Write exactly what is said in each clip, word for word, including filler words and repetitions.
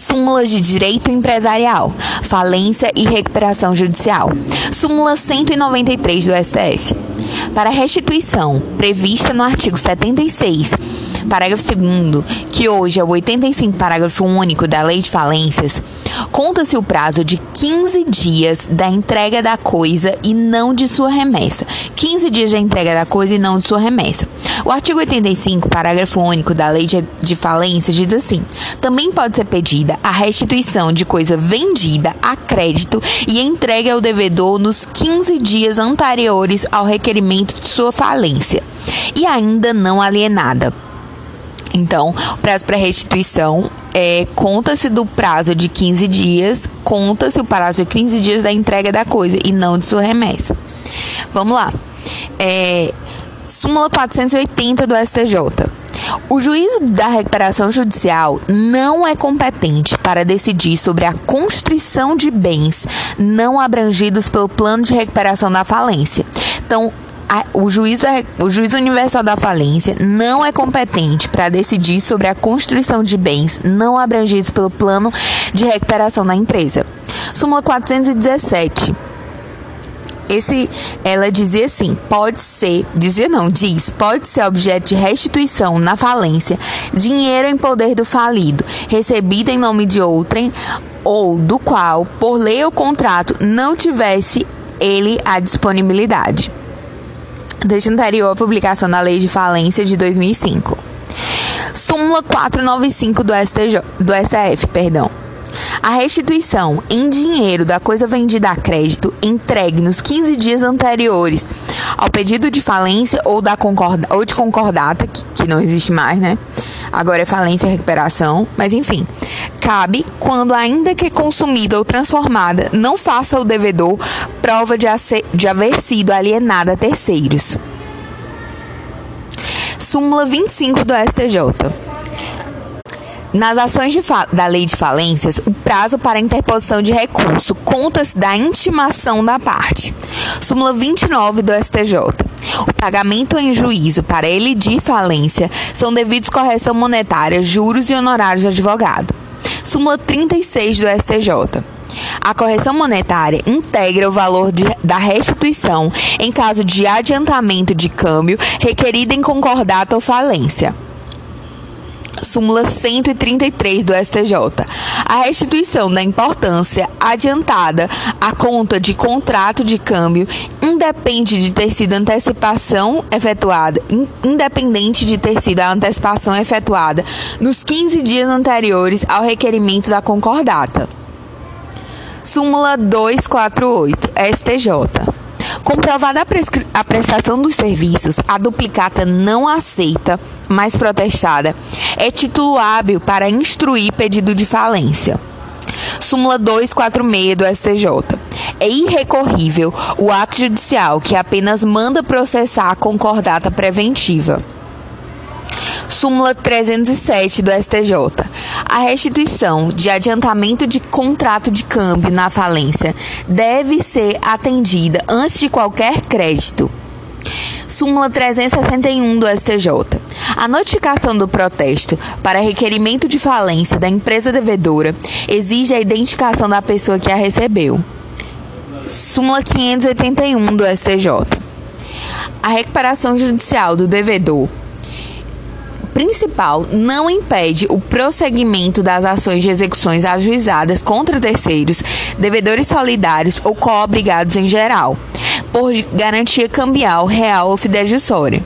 Súmulas de direito empresarial, falência e recuperação judicial. Súmula cento e noventa e três do S T F. Para a restituição prevista no artigo setenta e seis, parágrafo segundo, que hoje é o oitenta e cinco, parágrafo único da Lei de Falências, conta-se o prazo de quinze dias da entrega da coisa e não de sua remessa. quinze dias da entrega da coisa e não de sua remessa. O artigo oitenta e cinco, parágrafo único da Lei de, de Falências diz assim: também pode ser pedida a restituição de coisa vendida a crédito e entregue ao devedor nos quinze dias anteriores ao requerimento de sua falência e ainda não alienada. Então, o prazo para restituição é, conta-se do prazo de quinze dias, conta-se o prazo de quinze dias da entrega da coisa e não de sua remessa. Vamos lá. É, súmula quatrocentos e oitenta do S T J. O juízo da recuperação judicial não é competente para decidir sobre a constrição de bens não abrangidos pelo plano de recuperação da falência. Então, A, o, juiz, o juiz universal da falência não é competente para decidir sobre a constituição de bens não abrangidos pelo plano de recuperação da empresa. Súmula quatrocentos e dezessete. Esse, ela dizia assim, pode ser, dizia não, diz, pode ser objeto de restituição na falência, dinheiro em poder do falido, recebido em nome de outrem, ou do qual, por lei ou contrato, não tivesse ele a disponibilidade. Desde anterior à publicação da Lei de Falência de dois mil e cinco. Súmula quatrocentos e noventa e cinco do, S T J, do S T F, perdão. A restituição em dinheiro da coisa vendida a crédito entregue nos quinze dias anteriores ao pedido de falência ou, da concorda, ou de concordata, que, que não existe mais, né? Agora é falência e recuperação, mas enfim, cabe quando, ainda que consumida ou transformada, não faça ao devedor prova de, de haver sido alienada a terceiros. Súmula vinte e cinco do S T J. Nas ações de da Lei de Falências, o prazo para interposição de recurso conta-se da intimação da parte. Súmula vinte e nove do S T J. O pagamento em juízo para elidir falência são devidos correção monetária, juros e honorários de advogado. Súmula trinta e seis do S T J. A correção monetária integra o valor de, da restituição em caso de adiantamento de câmbio requerido em concordata ou falência. Súmula cento e trinta e três do S T J. A restituição da importância adiantada à conta de contrato de câmbio independe de ter sido antecipação efetuada, independente de ter sido a antecipação efetuada nos quinze dias anteriores ao requerimento da concordata. Súmula duzentos e quarenta e oito, S T J. Comprovada a, a prestação dos serviços, a duplicata não aceita, mas protestada, é título hábil para instruir pedido de falência. Súmula duzentos e quarenta e seis do S T J. É irrecorrível o ato judicial que apenas manda processar a concordata preventiva. Súmula trezentos e sete do S T J. A restituição de adiantamento de contrato de câmbio na falência deve ser atendida antes de qualquer crédito. Súmula trezentos e sessenta e um do S T J. A notificação do protesto para requerimento de falência da empresa devedora exige a identificação da pessoa que a recebeu. Súmula quinhentos e oitenta e um do S T J. A recuperação judicial do devedor principal não impede o prosseguimento das ações de execuções ajuizadas contra terceiros, devedores solidários ou co-obrigados em geral, por garantia cambial, real ou fidejussória.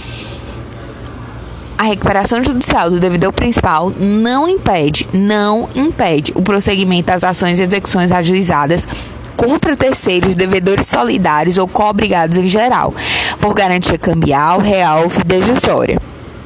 A recuperação judicial do devedor principal não impede, não impede o prosseguimento das ações e execuções ajuizadas contra terceiros, devedores solidários ou co-obrigados em geral, por garantia cambial, real ou fidejussória.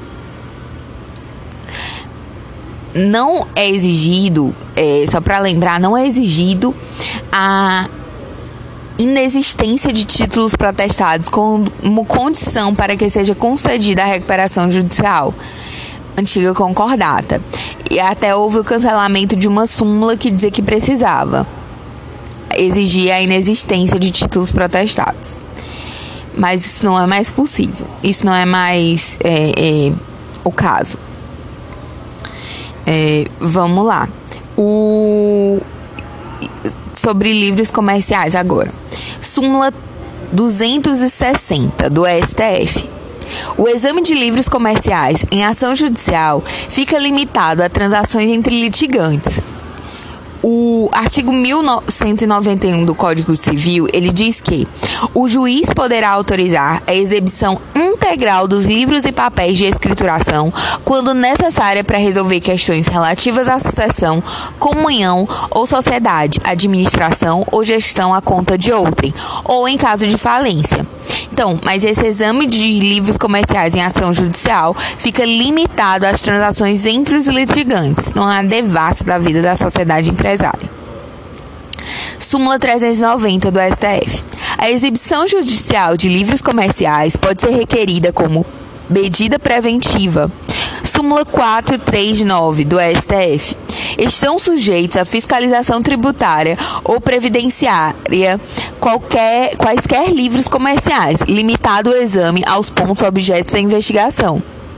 Não é exigido, é, só para lembrar, não é exigido a inexistência de títulos protestados como condição para que seja concedida a recuperação judicial, antiga concordata. E até houve o cancelamento de uma súmula que dizia que precisava exigir a inexistência de títulos protestados. Mas isso não é mais possível, isso não é mais é, é, o caso. É, vamos lá. o sobre livros comerciais agora. Súmula duzentos e sessenta do S T F. O exame de livros comerciais em ação judicial fica limitado a transações entre litigantes. O artigo mil cento e noventa e um do Código Civil, ele diz que o juiz poderá autorizar a exibição integral dos livros e papéis de escrituração quando necessária para resolver questões relativas à sucessão, comunhão ou sociedade, administração ou gestão à conta de outrem, ou em caso de falência. Então, mas esse exame de livros comerciais em ação judicial fica limitado às transações entre os litigantes, não há devassa da vida da sociedade empresária. Súmula trezentos e noventa do S T F. A exibição judicial de livros comerciais pode ser requerida como medida preventiva. Súmula quatrocentos e trinta e nove do S T F. Estão sujeitos à fiscalização tributária ou previdenciária qualquer, quaisquer livros comerciais, limitado o exame aos pontos objetos da investigação.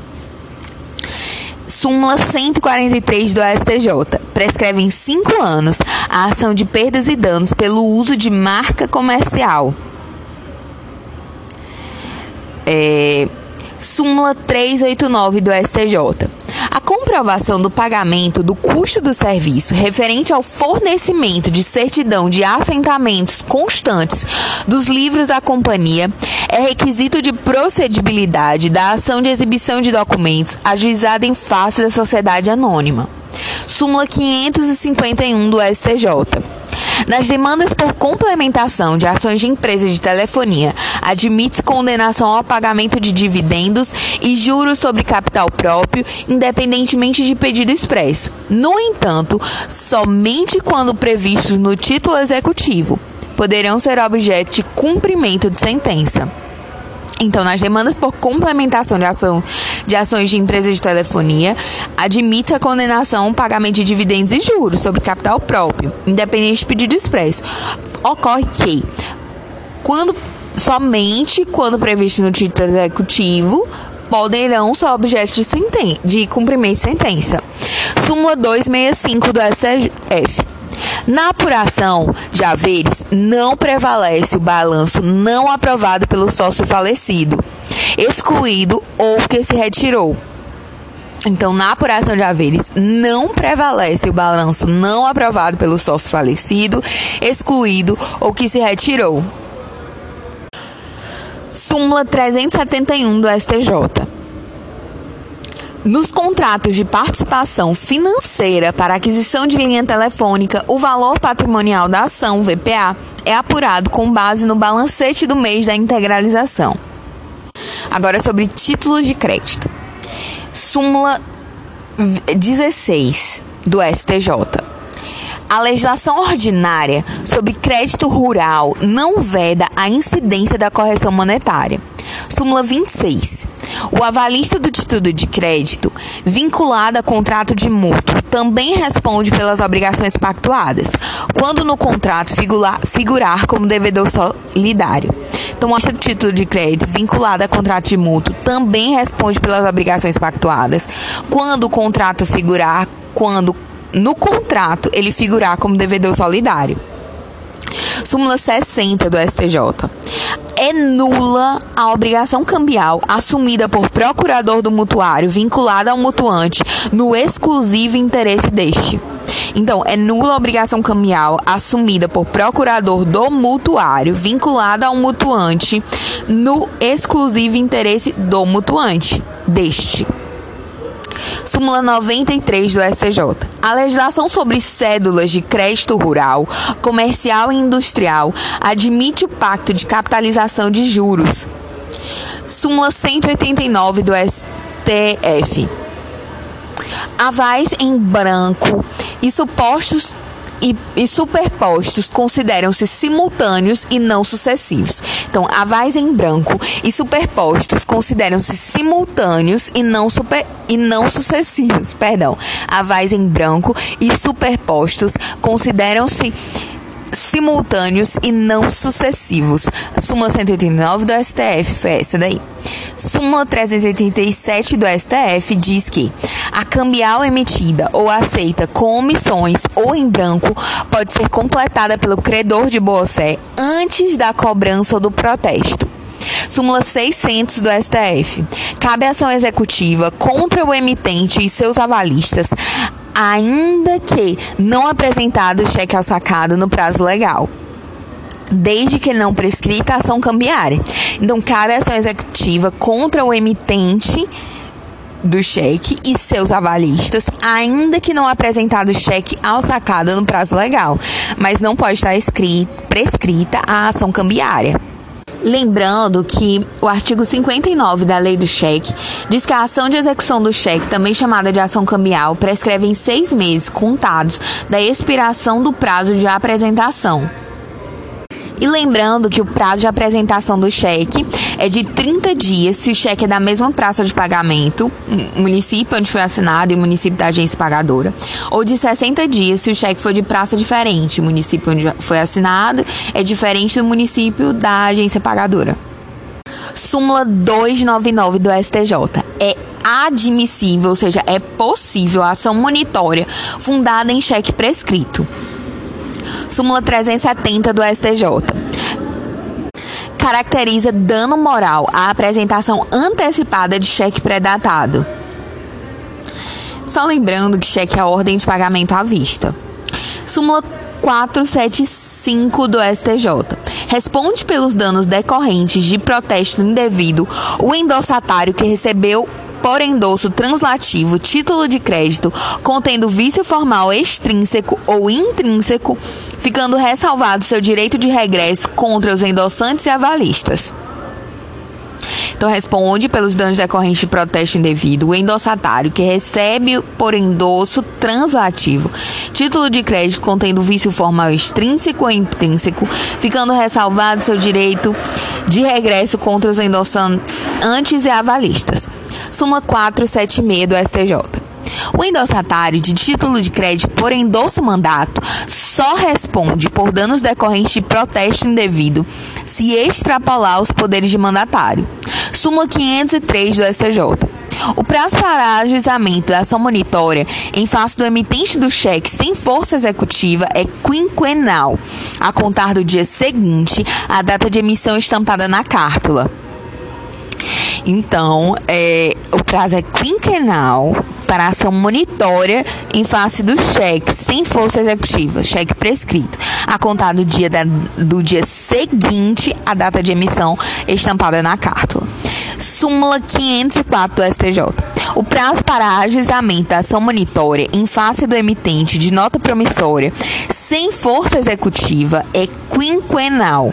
Súmula cento e quarenta e três do S T J. Prescreve em cinco anos a ação de perdas e danos pelo uso de marca comercial. É, súmula trezentos e oitenta e nove do S T J. A comprovação do pagamento do custo do serviço referente ao fornecimento de certidão de assentamentos constantes dos livros da companhia é requisito de procedibilidade da ação de exibição de documentos ajuizada em face da sociedade anônima. Súmula quinhentos e cinquenta e um do S T J. Nas demandas por complementação de ações de empresas de telefonia, admite-se condenação ao pagamento de dividendos e juros sobre capital próprio, independentemente de pedido expresso. No entanto, somente quando previstos no título executivo, poderão ser objeto de cumprimento de sentença. Então, nas demandas por complementação de, ação, de ações de empresas de telefonia, admite a condenação ao pagamento de dividendos e juros sobre capital próprio, independente de pedido expresso. Ocorre que, quando, somente quando previsto no título executivo, poderão ser objeto de, senten- de cumprimento de sentença. Súmula duzentos e sessenta e cinco do S T F. Na apuração de haveres, não prevalece o balanço não aprovado pelo sócio falecido, excluído ou que se retirou. Então, na apuração de haveres, não prevalece o balanço não aprovado pelo sócio falecido, excluído ou que se retirou. Súmula trezentos e setenta e um do S T J. Nos contratos de participação financeira para aquisição de linha telefônica, o valor patrimonial da ação, V P A, é apurado com base no balancete do mês da integralização. Agora, sobre títulos de crédito. Súmula dezesseis do S T J. A legislação ordinária sobre crédito rural não veda a incidência da correção monetária. Súmula vinte e seis. O avalista do título de crédito, vinculado a contrato de mútuo, também responde pelas obrigações pactuadas, quando no contrato figurar, figurar como devedor solidário. Então, o título de crédito vinculado a contrato de mútuo também responde pelas obrigações pactuadas, quando o contrato figurar, quando no contrato ele figurar como devedor solidário. Súmula sessenta do S T J. É nula a obrigação cambial assumida por procurador do mutuário vinculada ao mutuante no exclusivo interesse deste. Então, é nula a obrigação cambial assumida por procurador do mutuário vinculada ao mutuante no exclusivo interesse do mutuante deste. Súmula noventa e três do S T J. A legislação sobre cédulas de crédito rural, comercial e industrial admite o pacto de capitalização de juros. Súmula cento e oitenta e nove do S T F. Avais em branco e supostos E, e superpostos consideram-se simultâneos e não sucessivos. Então, avais em branco e superpostos consideram-se simultâneos e não, super, e não sucessivos. Perdão. Avais em branco e superpostos consideram-se simultâneos e não sucessivos. Súmula cento e oitenta e nove do S T F foi essa daí. Súmula trezentos e oitenta e sete do S T F diz que a cambial emitida ou aceita com omissões ou em branco pode ser completada pelo credor de boa-fé antes da cobrança ou do protesto. Súmula seiscentos do S T F. Cabe ação executiva contra o emitente e seus avalistas, ainda que não apresentado o cheque ao sacado no prazo legal, desde que não prescrita a ação cambiária. Então, cabe ação executiva contra o emitente do cheque e seus avalistas, ainda que não apresentado o cheque ao sacado no prazo legal, mas não pode estar escrito, prescrita a ação cambiária. Lembrando que o artigo cinquenta e nove da Lei do Cheque diz que a ação de execução do cheque, também chamada de ação cambial, prescreve em seis meses contados da expiração do prazo de apresentação. E lembrando que o prazo de apresentação do cheque é de trinta dias se o cheque é da mesma praça de pagamento, município onde foi assinado e município da agência pagadora, ou de sessenta dias se o cheque for de praça diferente, município onde foi assinado é diferente do município da agência pagadora. Súmula duzentos e noventa e nove do S T J. É admissível, ou seja, é possível a ação monitória fundada em cheque prescrito. Súmula trezentos e setenta do S T J. Caracteriza dano moral a apresentação antecipada de cheque pré-datado. Só lembrando que cheque é a ordem de pagamento à vista. Súmula quatrocentos e setenta e cinco do S T J. Responde pelos danos decorrentes de protesto indevido o endossatário que recebeu por endosso translativo título de crédito contendo vício formal extrínseco ou intrínseco, ficando ressalvado seu direito de regresso contra os endossantes e avalistas. Então, responde pelos danos decorrentes de protesto indevido o endossatário que recebe por endosso translativo título de crédito contendo vício formal extrínseco ou intrínseco, ficando ressalvado seu direito de regresso contra os endossantes e avalistas. Súmula quatrocentos e setenta e seis do S T J. O endossatário de título de crédito por endosso mandato só responde por danos decorrentes de protesto indevido se extrapolar os poderes de mandatário. Súmula quinhentos e três do S T J. O prazo para ajuizamento da ação monitória em face do emitente do cheque sem força executiva é quinquenal, a contar do dia seguinte à data de emissão estampada na cártula. Então, é, o prazo é quinquenal para a ação monitória em face do cheque sem força executiva, cheque prescrito, a contar do dia, da, do dia seguinte à data de emissão estampada na cártula. Súmula quinhentos e quatro do S T J. O prazo para ajuizamento da ação monitória em face do emitente de nota promissória sem força executiva é quinquenal,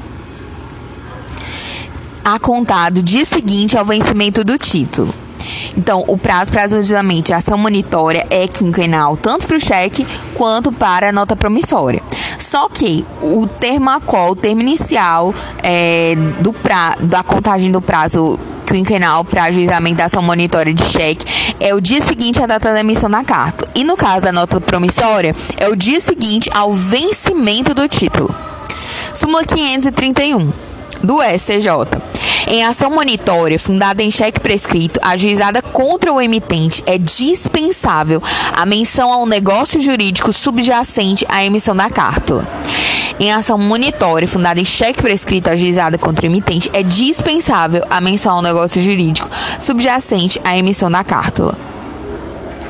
a contar do dia seguinte ao vencimento do título. Então, o prazo para ajuizamento de ação monitória é quinquenal, tanto para o cheque quanto para a nota promissória. Só que o termo a qual, o termo inicial é, do pra, da contagem do prazo quinquenal para ajuizamento da ação monitória de cheque é o dia seguinte à data da emissão da carta. E no caso da nota promissória, é o dia seguinte ao vencimento do título. Súmula quinhentos e trinta e um do S T J. Em ação monitória fundada em cheque prescrito, ajuizada contra o emitente, é dispensável a menção ao negócio jurídico subjacente à emissão da cártula. Em ação monitória fundada em cheque prescrito, ajuizada contra o emitente, é dispensável a menção ao negócio jurídico subjacente à emissão da cártula.